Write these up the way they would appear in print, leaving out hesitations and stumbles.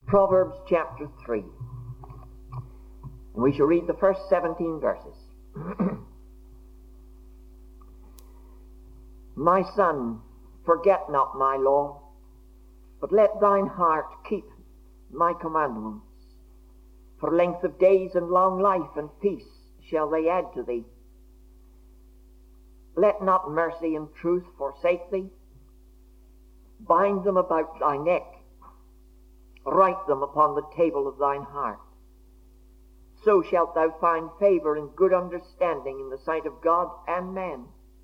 Proverbs chapter 3. And we shall read the first 17 verses. My son, forget not my law, but let thine heart keep my commandments. For length of days and long life and peace shall they add to thee. Let not mercy and truth forsake thee. Bind them about thy neck. Write them upon the table of thine heart. So shalt thou find favor and good understanding in the sight of God and man.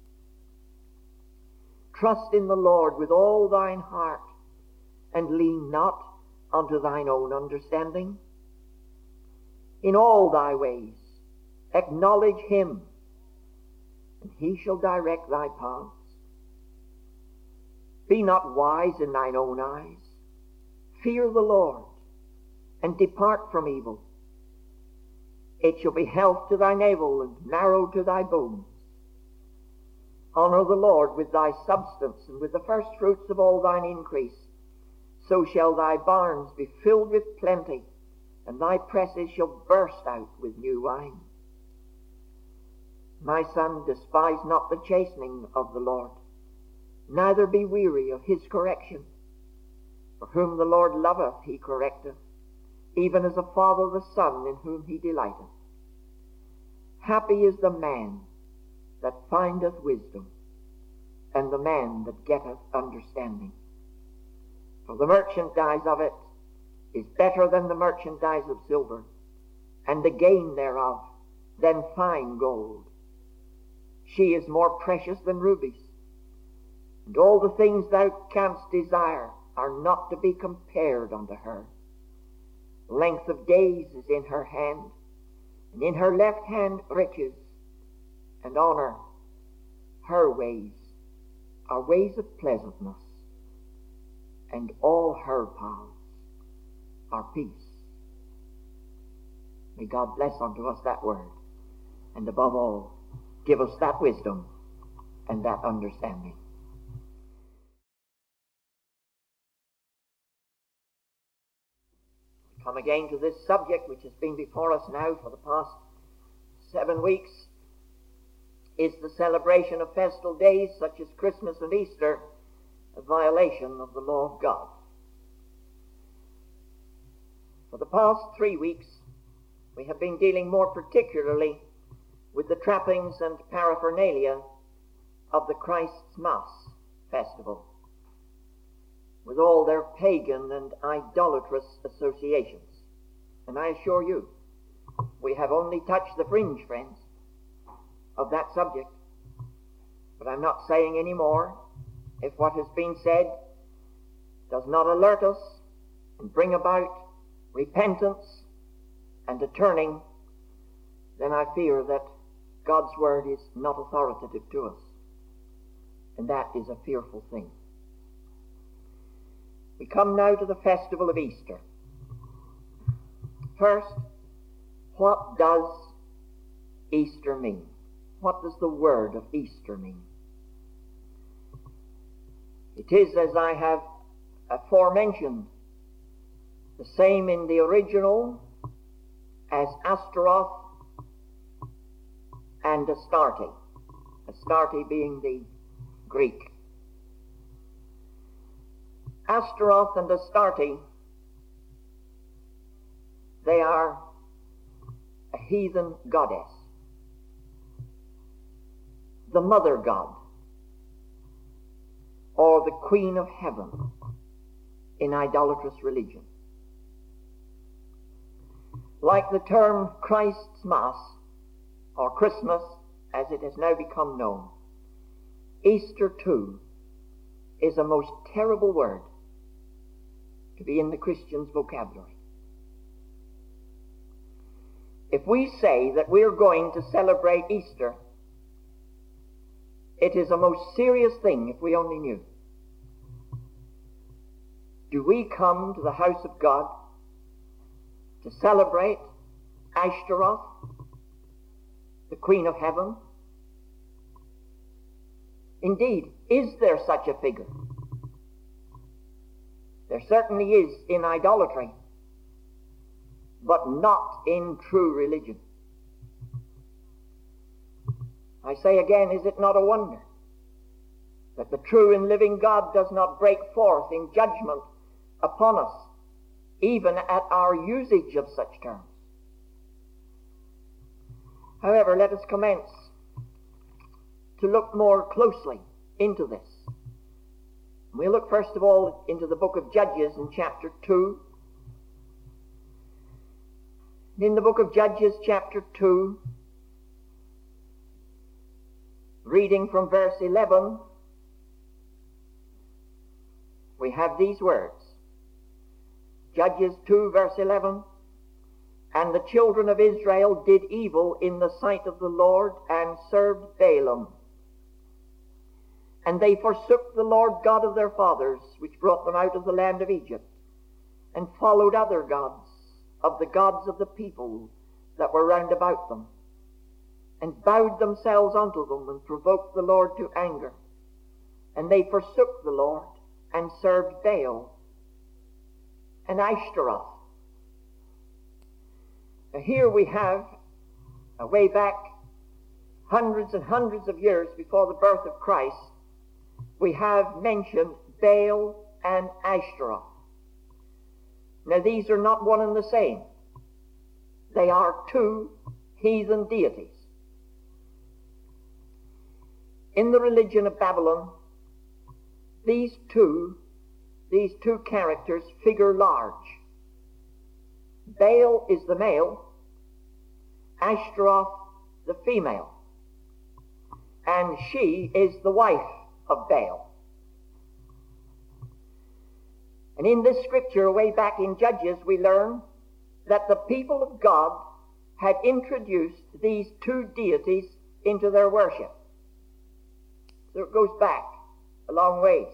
Trust in the Lord with all thine heart, and lean not unto thine own understanding. In all thy ways acknowledge him, and he shall direct thy paths. Be not wise in thine own eyes. Fear the Lord, and depart from evil. It shall be health to thy navel, and marrow to thy bones. Honor the Lord with thy substance, and with the first fruits of all thine increase. So shall thy barns be filled with plenty, and thy presses shall burst out with new wine. My son, despise not the chastening of the Lord, neither be weary of his correction. For whom the Lord loveth, he correcteth, even as a father the son in whom he delighteth. Happy is the man that findeth wisdom, and the man that getteth understanding. For the merchandise of it is better than the merchandise of silver, and the gain thereof than fine gold. She is more precious than rubies, and all the things thou canst desire are not to be compared unto her. Length of days is in her hand, and in her left hand riches and honor. Her ways are ways of pleasantness, and all her paths are peace. May God bless unto us that word, and above all, give us that wisdom and that understanding. We come again to this subject which has been before us now for the past 7 weeks. Is the celebration of festal days such as Christmas and Easter a violation of the law of God? For the past 3 weeks, we have been dealing more particularly with the trappings and paraphernalia of the Christ's Mass festival, with all their pagan and idolatrous associations. And I assure you, we have only touched the fringe, friends, of that subject. But I'm not saying any more. If what has been said does not alert us and bring about repentance and a turning, then I fear that God's word is not authoritative to us. And that is a fearful thing. We come now to the festival of Easter. First, what does Easter mean? What does the word of Easter mean? It is, as I have aforementioned, the same in the original as Astaroth and Astarte. Astarte being the Greek. Astaroth and Astarte, they are a heathen goddess, the mother god, or the queen of heaven in idolatrous religion. Like the term Christ's Mass, or Christmas as it has now become known, Easter too is a most terrible word to be in the Christian's vocabulary. If we say that we are going to celebrate Easter, it is a most serious thing if we only knew. Do we come to the house of God to celebrate Ashtaroth, the Queen of Heaven? Indeed, is there such a figure? There certainly is in idolatry but not in true religion. I say again, is it not a wonder that the true and living God does not break forth in judgment upon us, even at our usage of such terms? However, let us commence to look more closely into this. We'll look first of all into the book of Judges in chapter 2. In the book of Judges chapter 2, reading from verse 11, we have these words. Judges 2 verse 11, "And the children of Israel did evil in the sight of the Lord, and served Baalim. And they forsook the Lord God of their fathers, which brought them out of the land of Egypt, and followed other gods, of the gods of the people that were round about them, and bowed themselves unto them, and provoked the Lord to anger. And they forsook the Lord, and served Baal and Ashtaroth." Now here we have, way back hundreds and hundreds of years before the birth of Christ, we have mentioned Baal and Ashtaroth. Now these are not one and the same. They are two heathen deities. In the religion of Babylon, these two characters figure large. Baal is the male, Ashtaroth the female, and she is the wife of Baal. And in this scripture, way back in Judges, we learn that the people of God had introduced these two deities into their worship. So it goes back a long ways.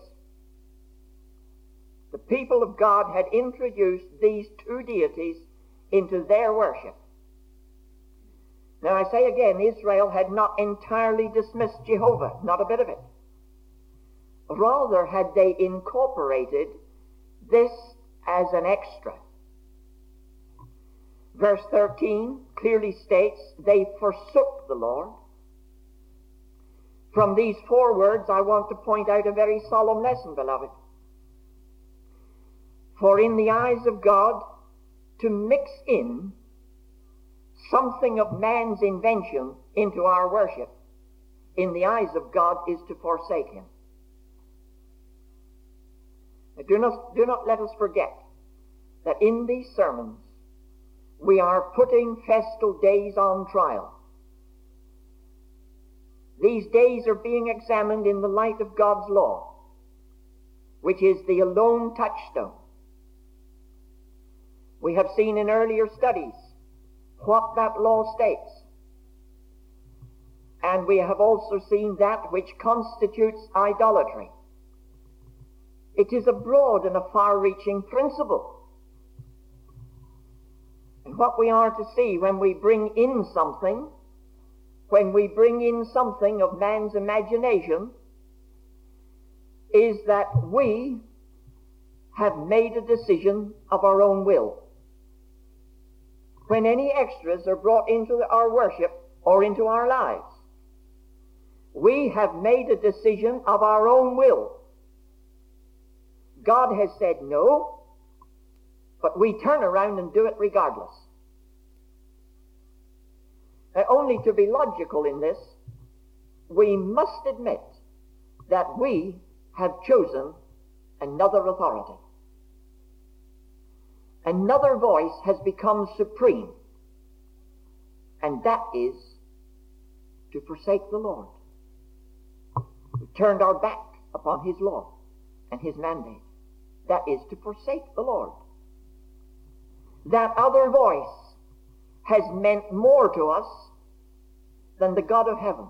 The people of God had introduced these two deities into their worship. Now I say again, Israel had not entirely dismissed Jehovah, not a bit of it. Rather had they incorporated this as an extra. Verse 13 clearly states, "They forsook the Lord." From these four words I want to point out a very solemn lesson, beloved. For in the eyes of God, to mix in something of man's invention into our worship, in the eyes of God, is to forsake Him. Now, do not let us forget that in these sermons we are putting festal days on trial. These days are being examined in the light of God's law, which is the alone touchstone. We have seen in earlier studies what that law states. And we have also seen that which constitutes idolatry. It is a broad and a far-reaching principle. And what we are to see when we bring in something of man's imagination, is that we have made a decision of our own will. When any extras are brought into our worship or into our lives, we have made a decision of our own will. God has said no, but we turn around and do it regardless. Only to be logical in this, we must admit that we have chosen another authority. Another voice has become supreme, and that is to forsake the Lord. We turned our back upon His law and His mandate. That is to forsake the Lord. That other voice has meant more to us than the God of heaven.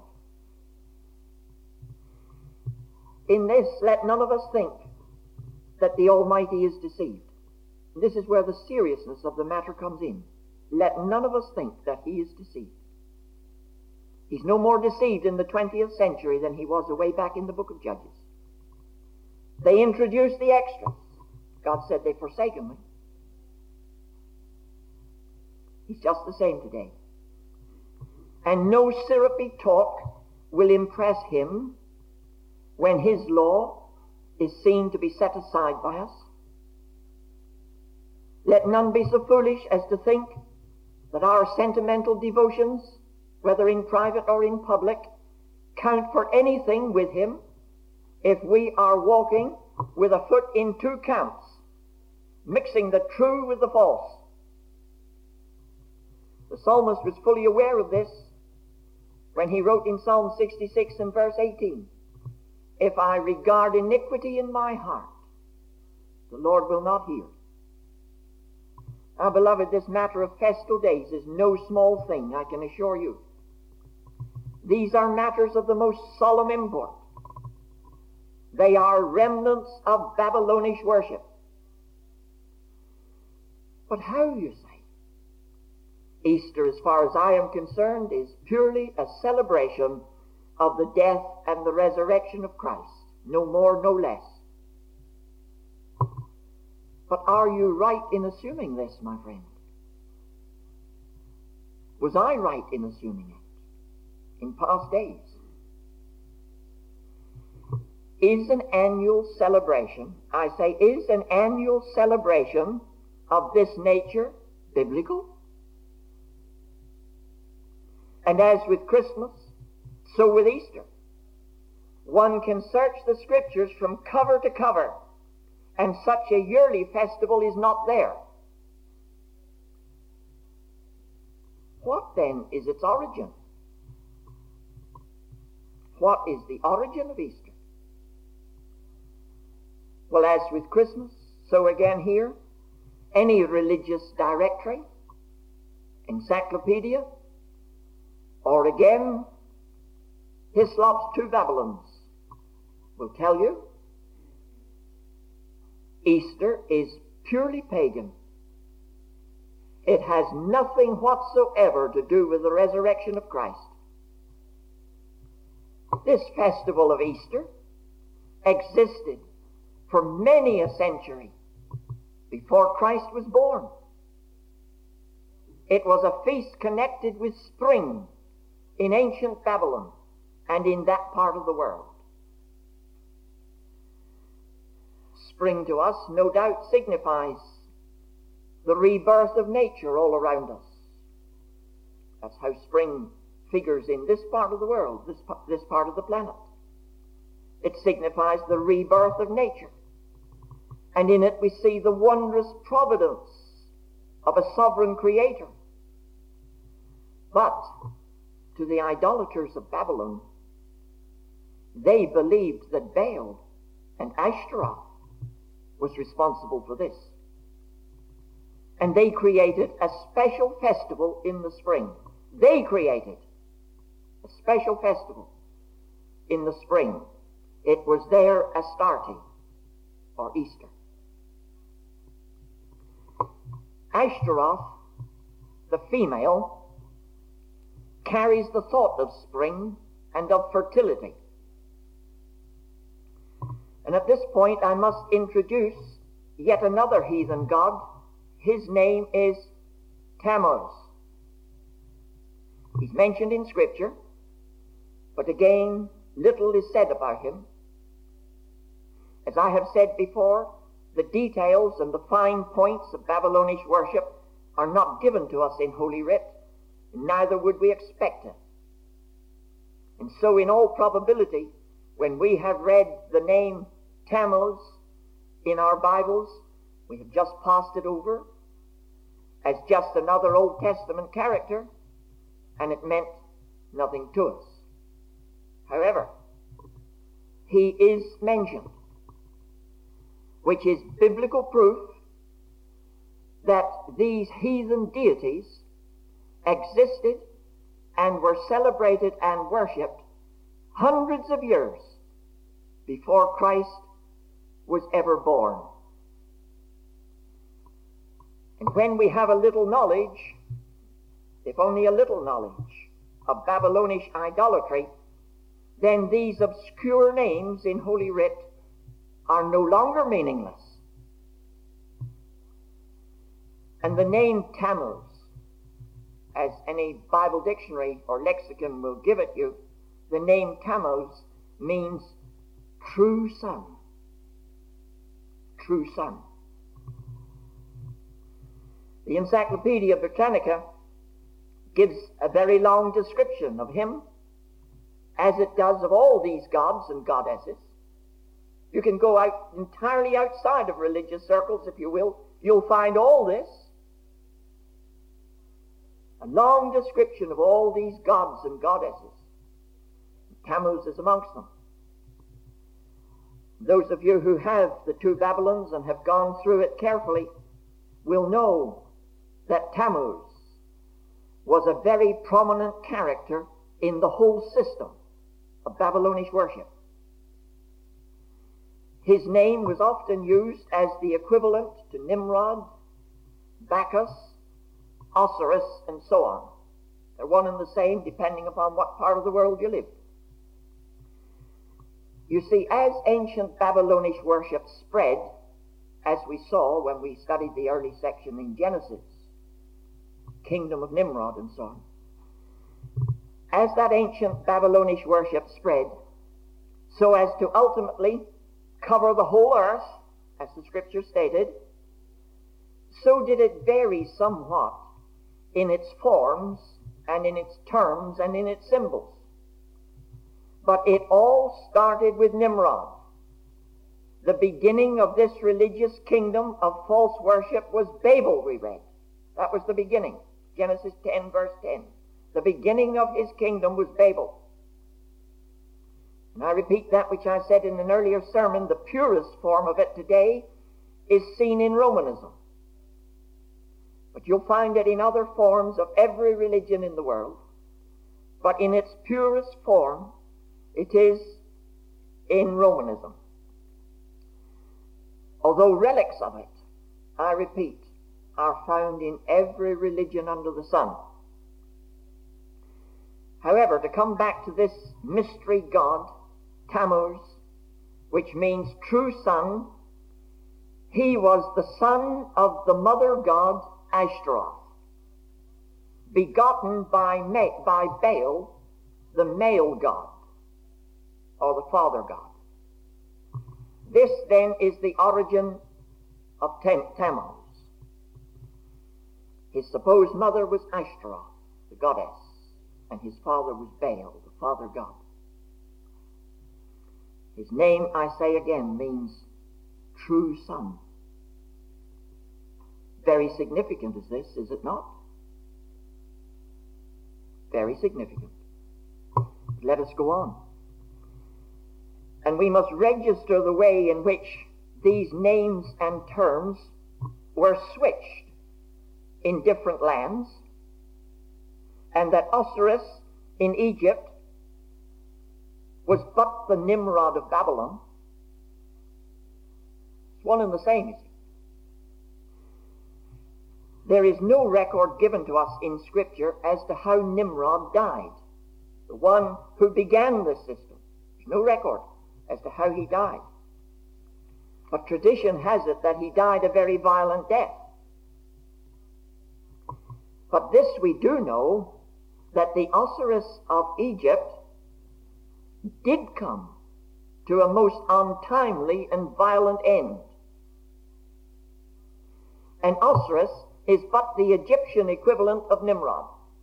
In this, let none of us think that the Almighty is deceived. This is where the seriousness of the matter comes in. Let none of us think that He is deceived. He's no more deceived in the 20th century than He was away back in the book of Judges. They introduced the extras. God said, "They've forsaken me." He's just the same today. And no syrupy talk will impress him when his law is seen to be set aside by us. Let none be so foolish as to think that our sentimental devotions, whether in private or in public, count for anything with him if we are walking with a foot in two camps, mixing the true with the false. The psalmist was fully aware of this when he wrote in Psalm 66 and verse 18, "If I regard iniquity in my heart, the Lord will not hear." Now, beloved, this matter of festal days is no small thing, I can assure you. These are matters of the most solemn import. They are remnants of Babylonish worship. But how, you say? Easter, as far as I am concerned, is purely a celebration of the death and the resurrection of Christ. No more, no less. But are you right in assuming this, my friend? Was I right in assuming it in past days? Is an annual celebration, I say, is an annual celebration of this nature biblical? And as with Christmas, so with Easter. One can search the Scriptures from cover to cover, and such a yearly festival is not there. What then is its origin? What is the origin of Easter? Well, as with Christmas, so again here, any religious directory, encyclopedia, or again, Hislop's Two Babylons will tell you Easter is purely pagan. It has nothing whatsoever to do with the resurrection of Christ. This festival of Easter existed for many a century before Christ was born. It was a feast connected with spring in ancient Babylon and in that part of the world. Spring to us, no doubt, signifies the rebirth of nature all around us. That's how spring figures in this part of the world, this part of the planet. It signifies the rebirth of nature. And in it we see the wondrous providence of a sovereign creator. But to the idolaters of Babylon, they believed that Baal and Ashtaroth was responsible for this. And they created a special festival in the spring. They created a special festival in the spring. It was their Astarte, or Easter. Ashtaroth, the female, carries the thought of spring and of fertility. And at this point I must introduce yet another heathen god. His name is Tammuz. He's mentioned in Scripture, but again, little is said about him. As I have said before, the details and the fine points of Babylonish worship are not given to us in Holy Writ, neither would we expect it. And so in all probability, when we have read the name Tammuz in our Bibles, we have just passed it over as just another Old Testament character, and it meant nothing to us. However, he is mentioned, which is biblical proof that these heathen deities existed and were celebrated and worshipped hundreds of years before Christ was ever born. And when we have a little knowledge, if only a little knowledge, of Babylonish idolatry, then these obscure names in Holy Writ are no longer meaningless. And the name Tammuz as any Bible dictionary or lexicon will give it you, the name Tammuz means true son. True son. The Encyclopedia Britannica gives a very long description of him, as it does of all these gods and goddesses. You can go out entirely outside of religious circles, if you will. You'll find all this. A long description of all these gods and goddesses. Tammuz is amongst them. Those of you who have the two Babylons and have gone through it carefully will know that Tammuz was a very prominent character in the whole system of Babylonish worship. His name was often used as the equivalent to Nimrod, Bacchus, Osiris, and so on. They're one and the same depending upon what part of the world you live. You see, as ancient Babylonish worship spread, as we saw when we studied the early section in Genesis, kingdom of Nimrod and so on, as that ancient Babylonish worship spread, so as to ultimately cover the whole earth, as the scripture stated, so did it vary somewhat in its forms and in its terms and in its symbols. But it all started with Nimrod. The beginning of this religious kingdom of false worship was Babel, we read. That was the beginning. Genesis 10, verse 10. The beginning of his kingdom was Babel. And I repeat that which I said in an earlier sermon, the purest form of it today is seen in Romanism. But you'll find it in other forms of every religion in the world. But in its purest form, it is in Romanism. Although relics of it, I repeat, are found in every religion under the sun. However, to come back to this mystery god, Tammuz, which means true son, he was the son of the mother god Ashtaroth, begotten by Baal, the male god, or the father god. This then is the origin of Tammuz. His supposed mother was Ashtaroth, the goddess, and his father was Baal, the father god. His name, I say again, means true son. Very significant is this, is it not? Very significant. Let us go on. And we must register the way in which these names and terms were switched in different lands, and that Osiris in Egypt was but the Nimrod of Babylon. It's one and the same, you see. There is no record given to us in Scripture as to how Nimrod died, the one who began this system. There's no record as to how he died. But tradition has it that he died a very violent death. But this we do know, that the Osiris of Egypt did come to a most untimely and violent end. And Osiris is but the Egyptian equivalent of Nimrod.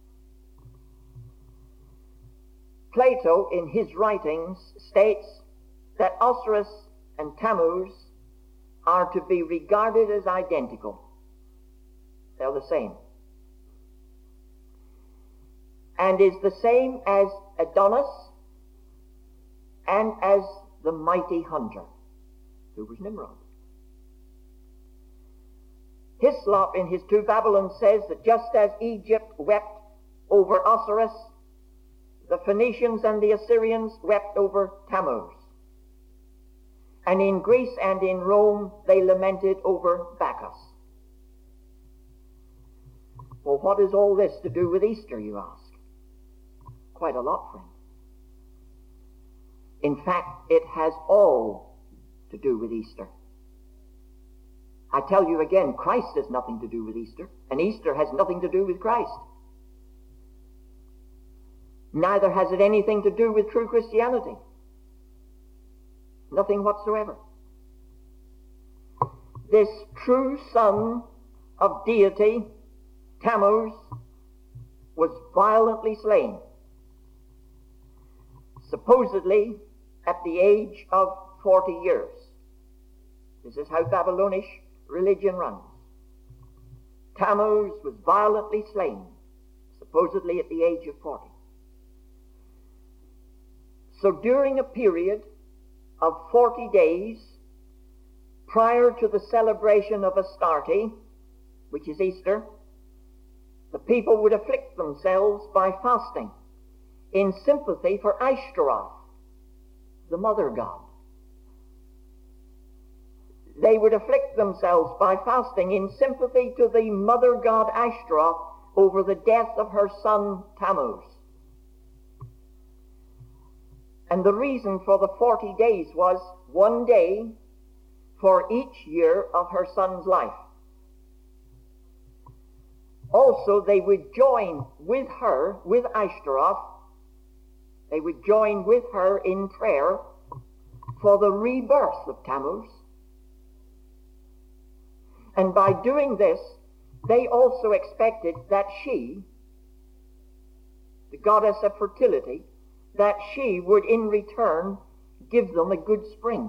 Plato, in his writings, states that Osiris and Tammuz are to be regarded as identical. They're the same. And is the same as Adonis and as the mighty hunter, who was Nimrod. Hislop in his Two Babylons says that just as Egypt wept over Osiris, the Phoenicians and the Assyrians wept over Tammuz. And in Greece and in Rome they lamented over Bacchus. Well, what is all this to do with Easter, you ask? Quite a lot, friend. In fact, it has all to do with Easter. I tell you again, Christ has nothing to do with Easter, and Easter has nothing to do with Christ. Neither has it anything to do with true Christianity. Nothing whatsoever. This true son of deity, Tammuz, was violently slain, supposedly at the age of 40 years. This is how Babylonish religion runs. Tammuz was violently slain, supposedly at the age of 40. So during a period of 40 days prior to the celebration of Astarte, which is Easter, the people would afflict themselves by fasting in sympathy for Ashtaroth, the mother god. They would afflict themselves by fasting in sympathy to the mother god Ashtaroth over the death of her son Tammuz. And the reason for the 40 days was 1 day for each year of her son's life. Also, they would join with her, with Ashtaroth, they would join with her in prayer for the rebirth of Tammuz. And by doing this, they also expected that she, the goddess of fertility, that she would in return give them a good spring.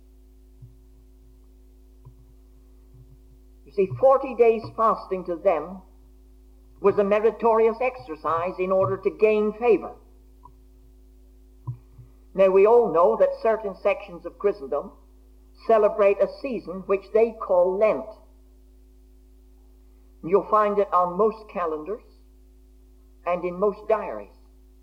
You see, 40 days fasting to them was a meritorious exercise in order to gain favor. Now, we all know that certain sections of Christendom celebrate a season which they call Lent. You'll find it on most calendars and in most diaries.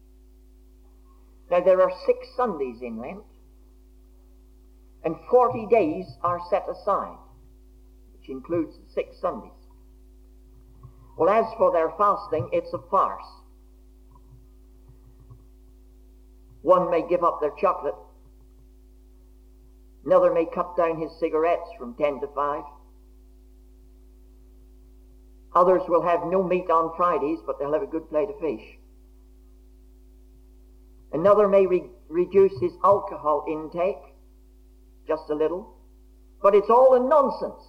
Now, there are 6 Sundays in Lent, and 40 days are set aside, which includes 6 Sundays. Well, as for their fasting, it's a farce. One may give up their chocolate. Another may cut down his cigarettes from 10 to 5. Others will have no meat on Fridays, but they'll have a good plate of fish. Another may reduce his alcohol intake, just a little. But it's all a nonsense.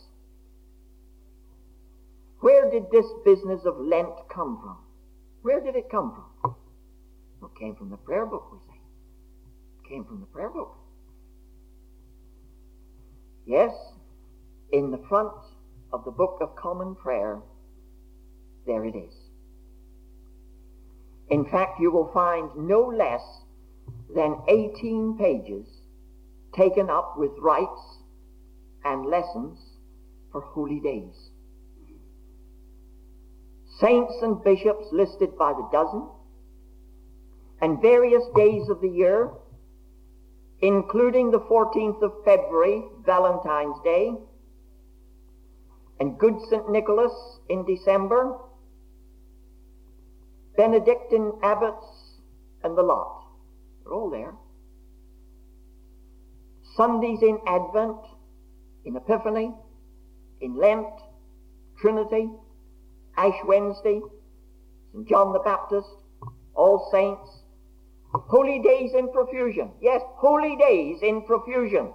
Where did this business of Lent come from? Where did it come from? Well, it came from the prayer book, we say. It came from the prayer book. Yes, in the front of the Book of Common Prayer, there it is. In fact, you will find no less than 18 pages taken up with rites and lessons for holy days. Saints and bishops listed by the dozen, and various days of the year, including the 14th of February, Valentine's Day, and Good St. Nicholas in December, Benedictine abbots, and the lot. They're all there. Sundays in Advent, in Epiphany, in Lent, Trinity, Ash Wednesday, St. John the Baptist, All Saints, holy days in profusion. Yes, holy days in profusion.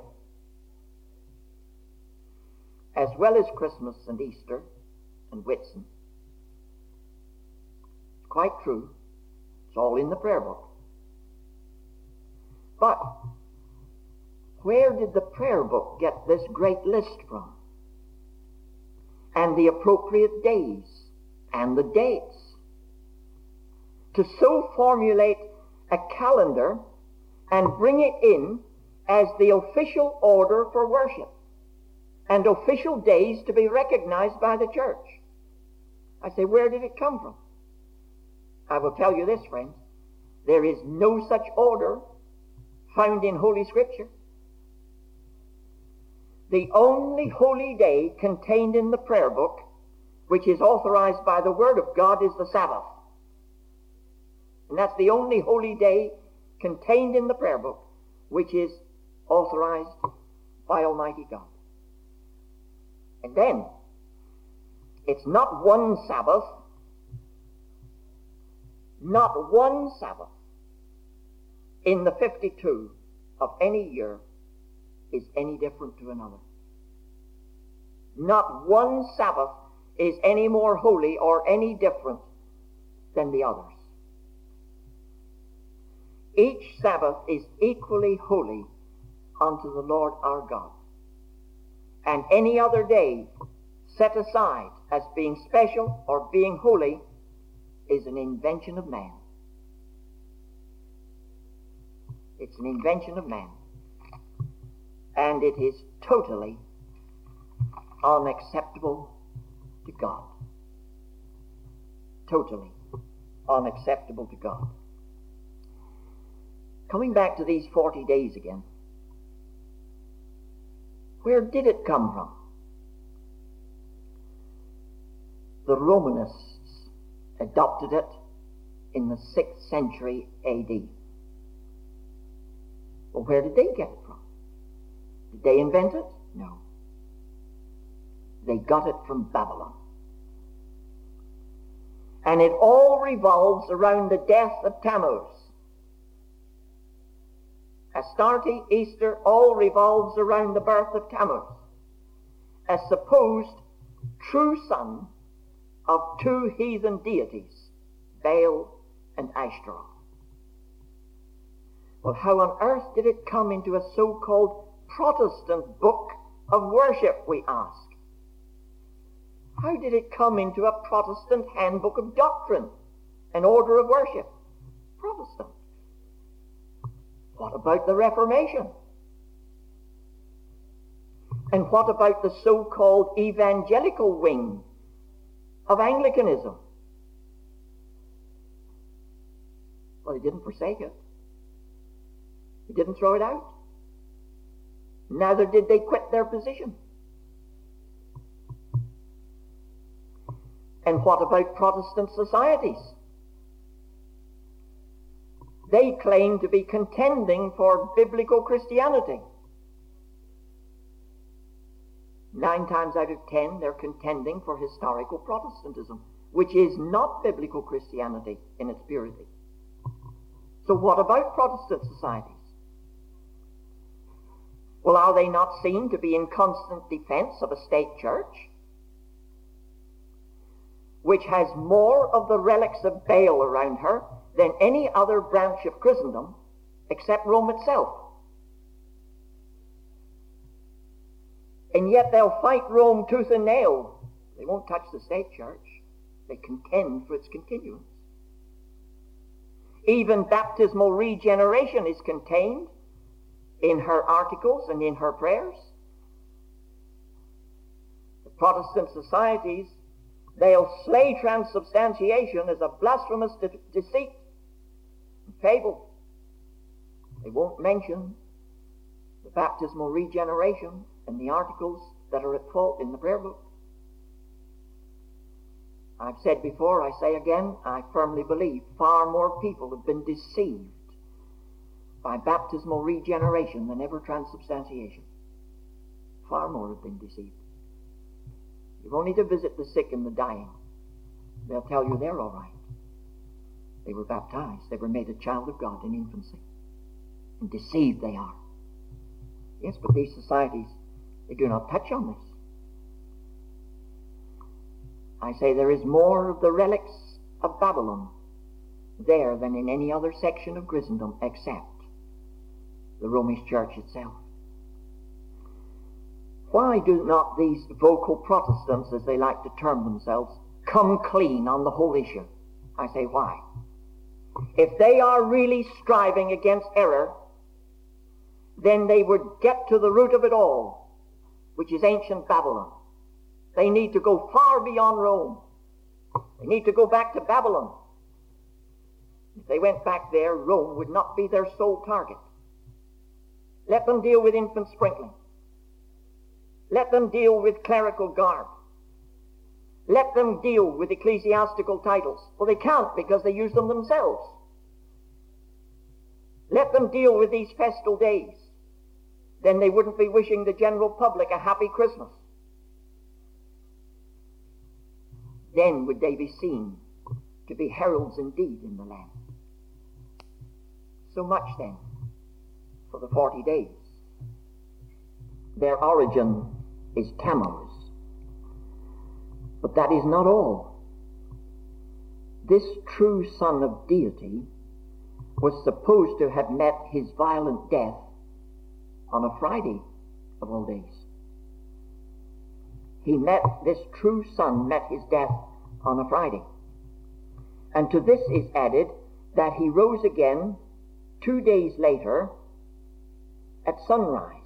As well as Christmas and Easter and Whitsun. Quite true. It's all in the prayer book. But where did the prayer book get this great list from? And the appropriate days and the dates? To so formulate a calendar and bring it in as the official order for worship and official days to be recognized by the church. I say, where did it come from? I will tell you this, friends. There is no such order found in Holy Scripture. The only holy day contained in the prayer book, which is authorized by the Word of God, is the Sabbath. And that's the only holy day contained in the prayer book, which is authorized by Almighty God. And then, it's not one Sabbath, not one Sabbath, in the 52 of any year is any different to another. Not one Sabbath is any more holy or any different than the others. Each Sabbath is equally holy unto the Lord our God. And any other day set aside as being special or being holy is an invention of man. It's an invention of man. And it is totally unacceptable to God. Totally unacceptable to God. Coming back to these 40 days again, where did it come from? The Romanists adopted it in the 6th century A.D. Well, where did they get it from? Did they invent it? No. They got it from Babylon. And it all revolves around the death of Tammuz. Astarte, Easter, all revolves around the birth of Tammuz, a supposed true son of two heathen deities, Baal and Ashtaroth. Well, how on earth did it come into a so-called Protestant book of worship, we ask? How did it come into a Protestant handbook of doctrine, an order of worship? Protestant. What about the Reformation? And what about the so-called evangelical wing of Anglicanism? Well, they didn't forsake it. They didn't throw it out. Neither did they quit their position. And what about Protestant societies? They claim to be contending for biblical Christianity. 9 times out of 10, they're contending for historical Protestantism, which is not biblical Christianity in its purity. So what about Protestant societies? Well, are they not seen to be in constant defense of a state church, which has more of the relics of Baal around her than any other branch of Christendom except Rome itself? And yet they'll fight Rome tooth and nail. They won't touch the state church. They contend for its continuance. Even baptismal regeneration is contained in her articles and in her prayers. The Protestant societies, they'll slay transubstantiation as a blasphemous deceit and fable. They won't mention the baptismal regeneration and the articles that are at fault in the prayer book. I've said before, I say again, I firmly believe far more people have been deceived by baptismal regeneration than ever transubstantiation. Far more have been deceived. You've only to visit the sick and the dying. They'll tell you they're all right. They were baptized. They were made a child of God in infancy. And deceived they are. Yes, but these societies, they do not touch on this. I say there is more of the relics of Babylon there than in any other section of Christendom except the Romish Church itself. Why do not these vocal Protestants, as they like to term themselves, come clean on the whole issue? I say why? If they are really striving against error, then they would get to the root of it all, which is ancient Babylon. They need to go far beyond Rome. They need to go back to Babylon. If they went back there, Rome would not be their sole target. Let them deal with infant sprinkling. Let them deal with clerical garb. Let them deal with ecclesiastical titles. Well, they can't because they use them themselves. Let them deal with these festal days. Then they wouldn't be wishing the general public a happy Christmas. Then would they be seen to be heralds indeed in the land. So much then for the 40 days. Their origin is Tammuz. But that is not all. This true Son of Deity was supposed to have met his violent death on a Friday of all days. This true Son met his death on a Friday. And to this is added that he rose again 2 days later at sunrise.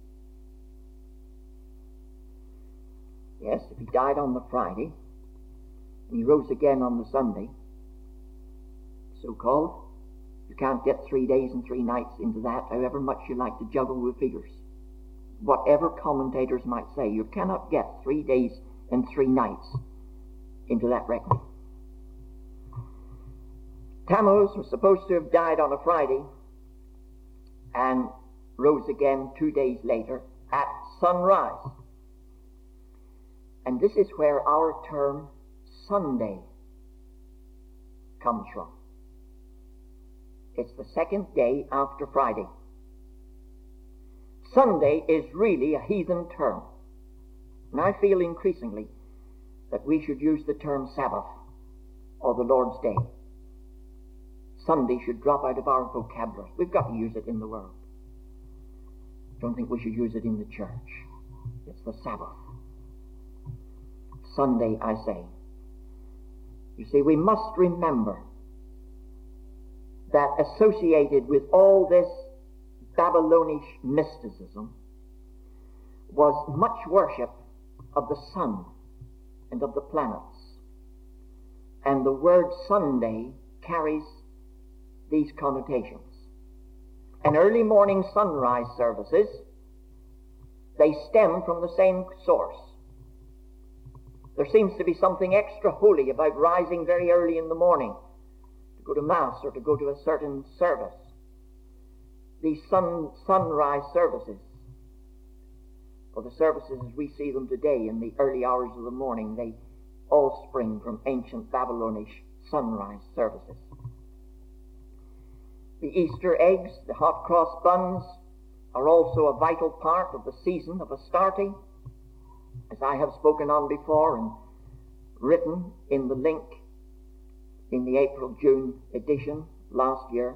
Yes, if he died on the Friday, and he rose again on the Sunday, so-called, you can't get 3 days and 3 nights into that, however much you like to juggle with figures. Whatever commentators might say, you cannot get 3 days and 3 nights into that reckoning. Tammuz was supposed to have died on a Friday and rose again 2 days later at sunrise. And this is where our term Sunday comes from. It's the second day after Friday. Sunday is really a heathen term. And I feel increasingly that we should use the term Sabbath or the Lord's Day. Sunday should drop out of our vocabulary. We've got to use it in the world. Don't think we should use it in the church. It's the Sabbath. Sunday, I say. You see, we must remember that associated with all this Babylonish mysticism was much worship of the sun and of the planets. And the word Sunday carries these connotations. And early morning sunrise services, they stem from the same source. There seems to be something extra holy about rising very early in the morning to go to Mass or to go to a certain service. These sunrise services, or the services as we see them today in the early hours of the morning, they all spring from ancient Babylonish sunrise services. The Easter eggs, the hot cross buns, are also a vital part of the season of Astarte, as I have spoken on before and written in the link in the April-June edition last year.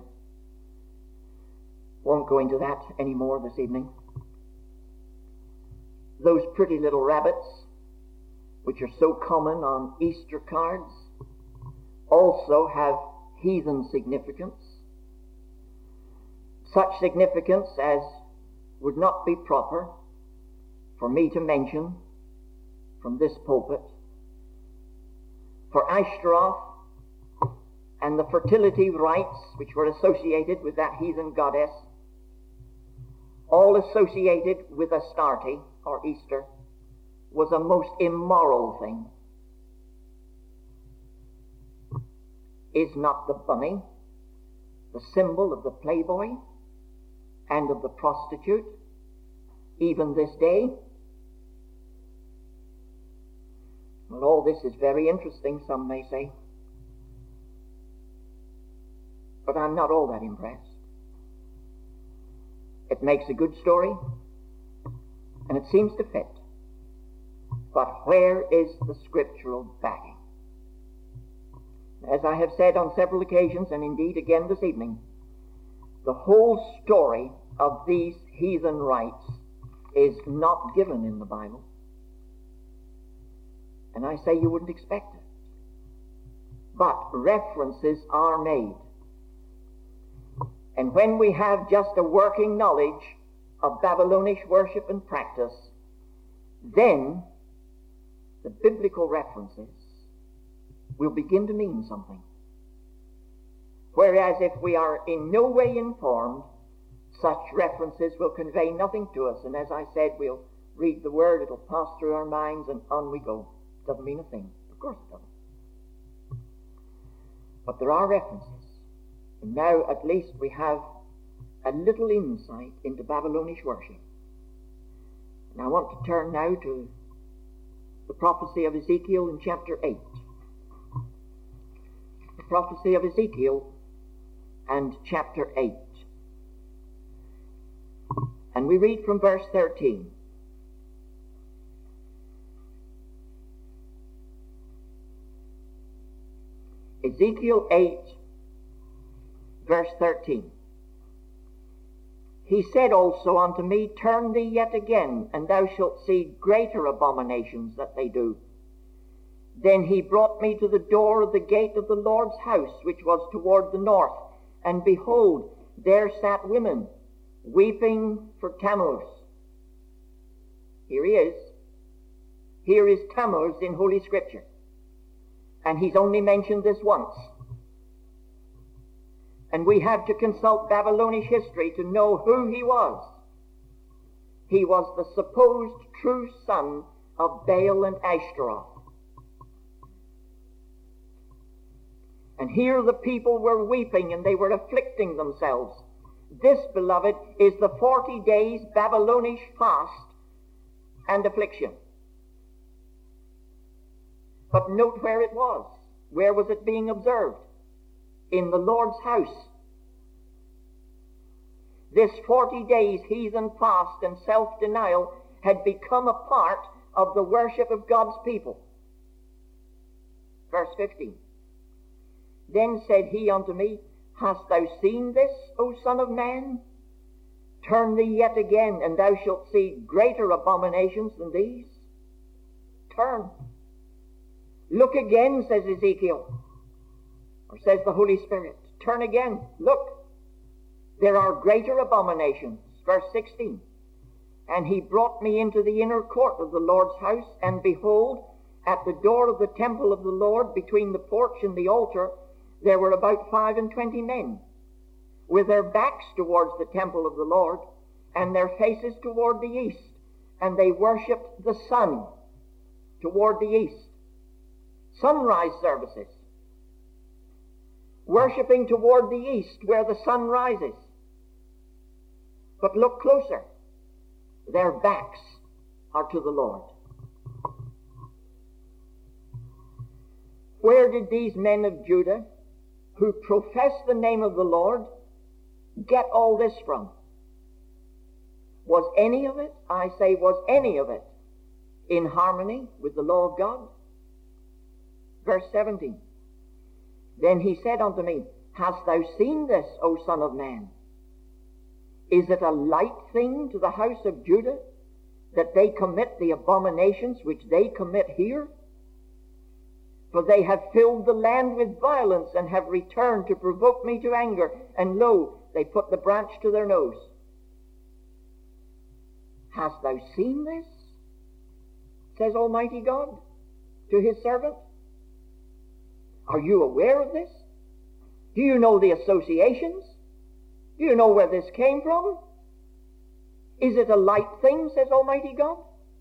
Won't go into that anymore this evening. Those pretty little rabbits, which are so common on Easter cards, also have heathen significance. Such significance as would not be proper for me to mention from this pulpit. For Ashtaroth and the fertility rites which were associated with that heathen goddess, all associated with Astarte or Easter, was a most immoral thing. Is not the bunny the symbol of the playboy and of the prostitute, even this day? Well, all this is very interesting, some may say. But I'm not all that impressed. It makes a good story, and it seems to fit. But where is the scriptural backing? As I have said on several occasions, and indeed again this evening, the whole story of these heathen rites is not given in the Bible. And I say you wouldn't expect it. But references are made. And when we have just a working knowledge of Babylonish worship and practice, then the biblical references will begin to mean something. Whereas if we are in no way informed, such references will convey nothing to us. And as I said, we'll read the word, it'll pass through our minds, and on we go. Doesn't mean a thing. Of course it doesn't. But there are references. And now at least we have a little insight into Babylonish worship. And I want to turn now to the prophecy of Ezekiel in chapter 8. The prophecy of Ezekiel and chapter 8. And we read from verse 13. Ezekiel 8, verse 13. He said also unto me, Turn thee yet again, and thou shalt see greater abominations that they do. Then he brought me to the door of the gate of the Lord's house, which was toward the north. And behold, there sat women, weeping for Tammuz. Here he is. Here is Tammuz in Holy Scripture. And he's only mentioned this once. And we have to consult Babylonish history to know who he was. He was the supposed true son of Baal and Ashtaroth. And here the people were weeping and they were afflicting themselves. This, beloved, is the 40 days Babylonish fast and affliction. But note where it was. Where was it being observed? In the Lord's house. This 40 days heathen fast and self-denial had become a part of the worship of God's people. Verse 15. Then said he unto me, Hast thou seen this, O Son of Man? Turn thee yet again, and thou shalt see greater abominations than these. Turn. Look again, says Ezekiel, or says the Holy Spirit. Turn again. Look. There are greater abominations. Verse 16. And he brought me into the inner court of the Lord's house, and behold, at the door of the temple of the Lord, between the porch and the altar, there were about 25 men, with their backs towards the temple of the Lord, and their faces toward the east. And they worshipped the sun toward the east. Sunrise services. Worshipping toward the east where the sun rises. But look closer. Their backs are to the Lord. Where did these men of Judah, who profess the name of the Lord, get all this from? Was any of it, I say, was any of it in harmony with the law of God? Verse 17. Then he said unto me, Hast thou seen this, O Son of Man? Is it a light thing to the house of Judah that they commit the abominations which they commit here? For they have filled the land with violence, and have returned to provoke me to anger. And lo, they put the branch to their nose. Hast thou seen this? Says Almighty God to his servant. Are you aware of this? Do you know the associations? Do you know where this came from? Is it a light thing, says Almighty God?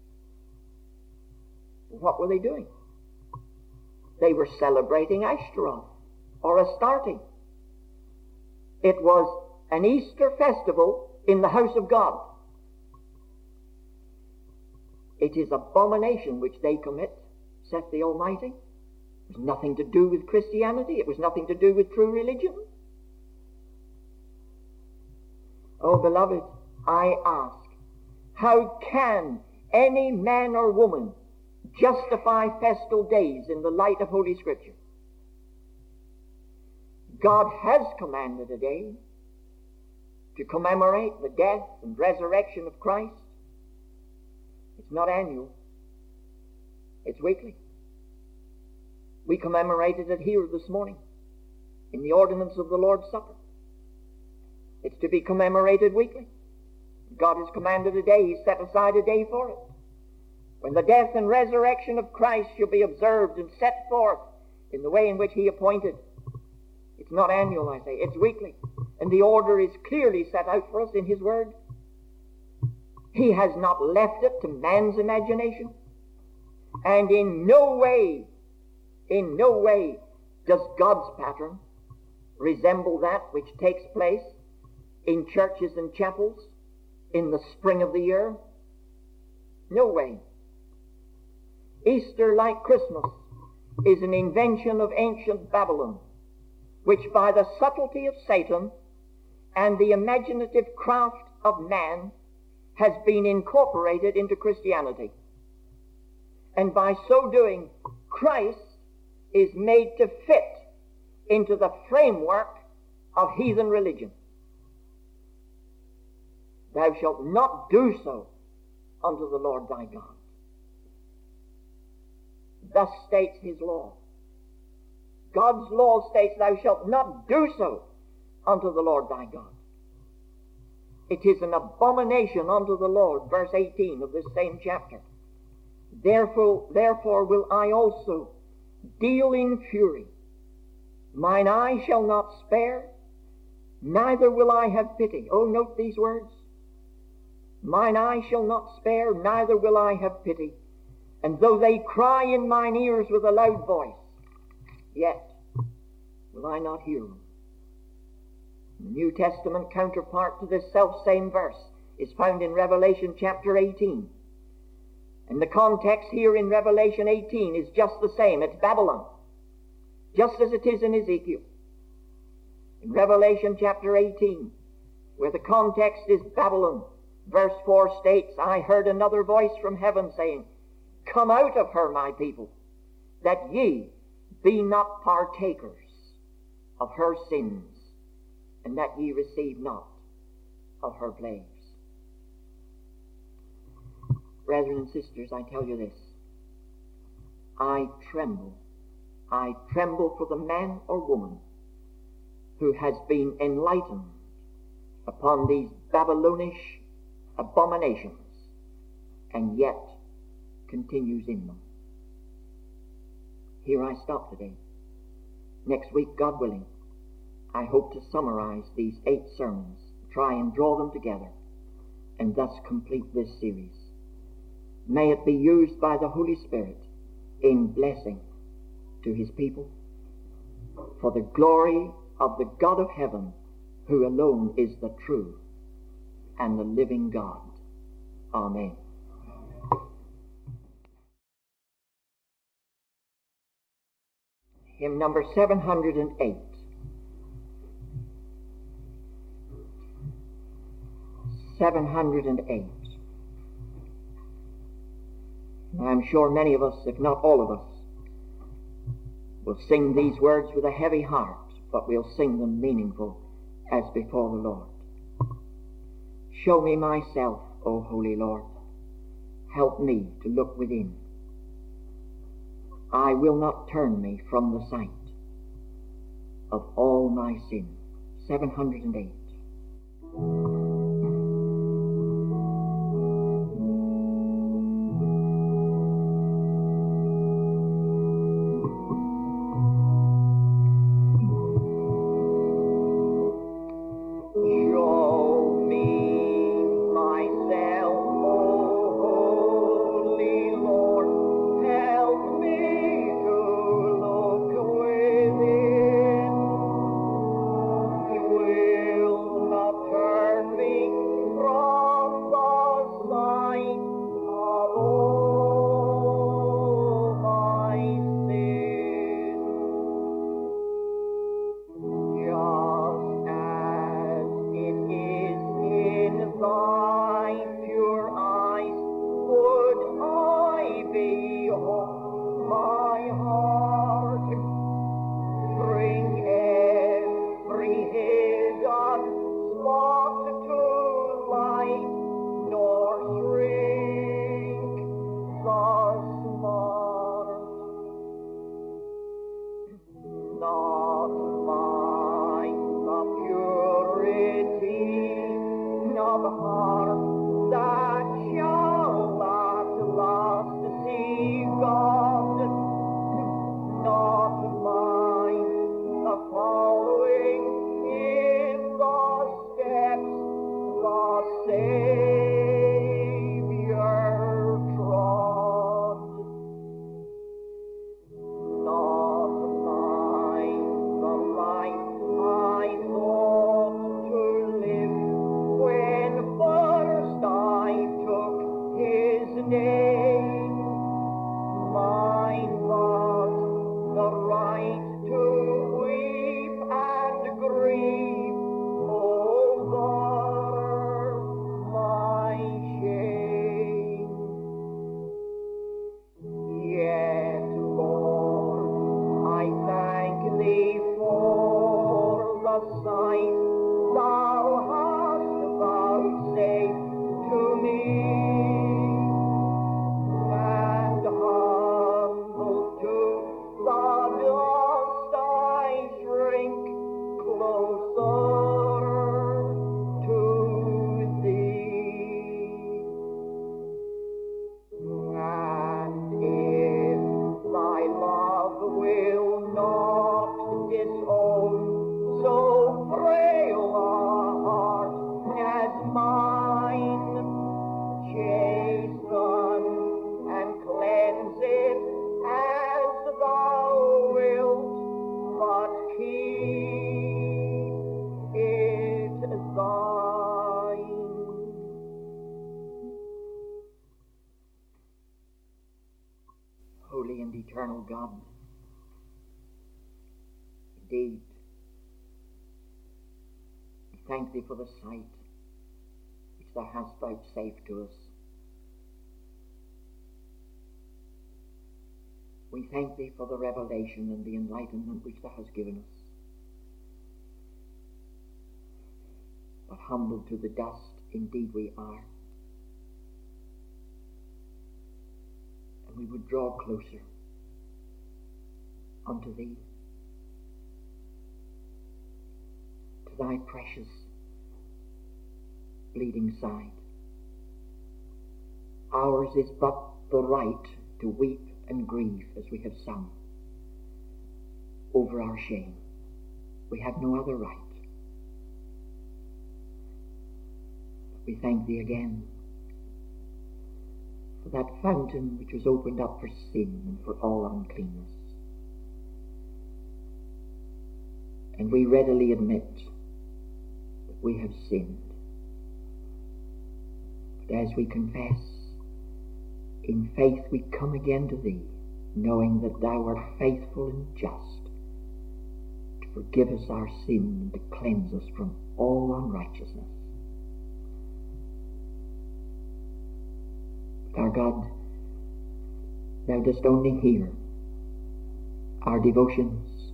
What were they doing? They were celebrating Ashtaroth, or Astarte. It was an Easter festival in the house of God. It is abomination which they commit, saith the Almighty. It was nothing to do with Christianity. It was nothing to do with true religion. Oh, beloved, I ask, how can any man or woman justify festal days in the light of Holy Scripture? God has commanded a day to commemorate the death and resurrection of Christ. It's not annual. It's weekly. We commemorated it here this morning in the ordinance of the Lord's Supper. It's to be commemorated weekly. God has commanded a day. He's set aside a day for it, when the death and resurrection of Christ shall be observed and set forth in the way in which he appointed. It's not annual, I say. It's weekly. And the order is clearly set out for us in his word. He has not left it to man's imagination. And in no way does God's pattern resemble that which takes place in churches and chapels in the spring of the year. No way. Easter, like Christmas, is an invention of ancient Babylon, which by the subtlety of Satan and the imaginative craft of man has been incorporated into Christianity. And by so doing, Christ is made to fit into the framework of heathen religion. Thou shalt not do so unto the Lord thy God. Thus states his law. God's law states, thou shalt not do so unto the Lord thy God. It is an abomination unto the Lord, verse 18 of this same chapter. Therefore will I also deal in fury. Mine eye shall not spare, neither will I have pity. Oh, note these words. Mine eye shall not spare, neither will I have pity. And though they cry in mine ears with a loud voice, yet will I not hear them. The New Testament counterpart to this self-same verse is found in Revelation chapter 18. And the context here in Revelation 18 is just the same. It's Babylon, just as it is in Ezekiel. In Revelation chapter 18, where the context is Babylon, verse 4 states, I heard another voice from heaven saying, Come out of her, my people, that ye be not partakers of her sins, and that ye receive not of her plagues. Brethren and sisters, I tell you this. I tremble for the man or woman who has been enlightened upon these Babylonish abominations and yet continues in them. Here I stop today. Next week, God willing, I hope to summarize these 8 sermons, try and draw them together, and thus complete this series. May it be used by the Holy Spirit in blessing to his people for the glory of the God of heaven, who alone is the true and the living God. Amen. Hymn number 708. 708. I'm sure many of us, if not all of us, will sing these words with a heavy heart, but we'll sing them meaningful as before the Lord. Show me myself, O Holy Lord. Help me to look within. I will not turn me from the sight of all my sin. 708. Turn holy and eternal God, indeed, we thank thee for the sight which thou hast vouchsafed to us. We thank thee for the revelation and the enlightenment which thou hast given us. But humbled to the dust, indeed we are. And we would draw closer unto thee, to thy precious bleeding side. Ours is but the right to weep and grieve, as we have sung, over our shame. We have no other right. We thank thee again for that fountain which was opened up for sin and for all uncleanness. And we readily admit that we have sinned. But as we confess, in faith we come again to thee, knowing that thou art faithful and just to forgive us our sin and to cleanse us from all unrighteousness. Our God, thou dost only hear our devotions,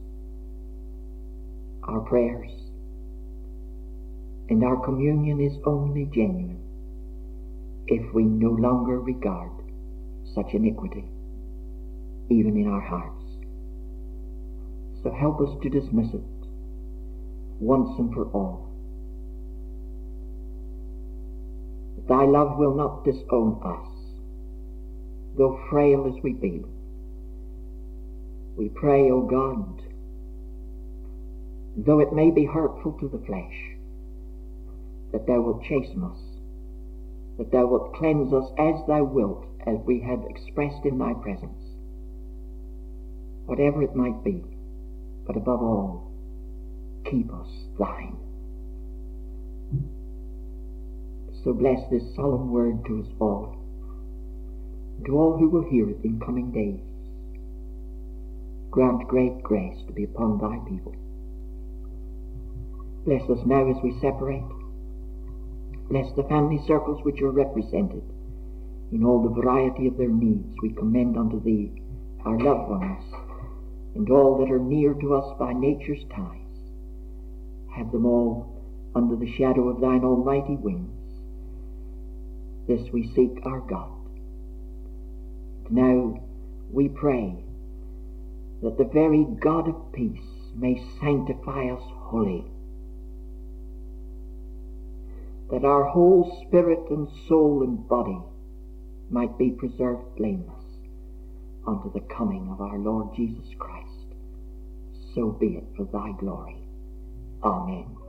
our prayers, and our communion is only genuine if we no longer regard such iniquity, even in our hearts. So help us to dismiss it once and for all. Thy love will not disown us, though frail as we be. We pray, O God, though it may be hurtful to the flesh, that thou wilt chasten us, that thou wilt cleanse us as thou wilt, as we have expressed in thy presence, whatever it might be, but above all, keep us thine. So bless this solemn word to us all, to all who will hear it in coming days. Grant great grace to be upon thy people. Bless us now as we separate. Bless the family circles which are represented. In all the variety of their needs we commend unto thee our loved ones, and all that are near to us by nature's ties. Have them all under the shadow of thine almighty wings. This we seek, our God. Now we pray that the very God of peace may sanctify us wholly, that our whole spirit and soul and body might be preserved blameless unto the coming of our Lord Jesus Christ. So be it for thy glory. Amen.